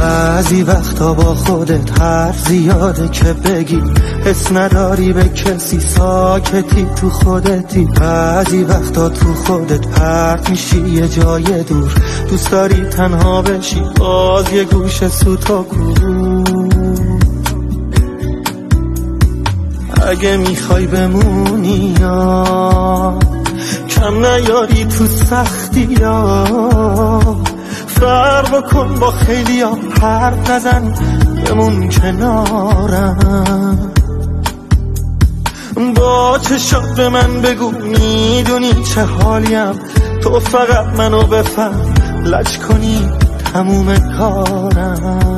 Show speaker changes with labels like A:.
A: بعضی وقتا با خودت حرف زیاده که بگی، حس نداری به کسی، ساکتی تو خودتی. بعضی وقتا تو خودت پرت میشی یه جای دور، دوست داری تنها بشی باز یه گوشه سوتا کن. اگه میخوای بمونی یا کم نیاری تو سختی ها، فرق کن با خیلی ها، حرف نزن بمون کنارم. با چشات به من بگو میدونی چه حالیم، تو فقط منو بفهم، لج کنی تموم کارم.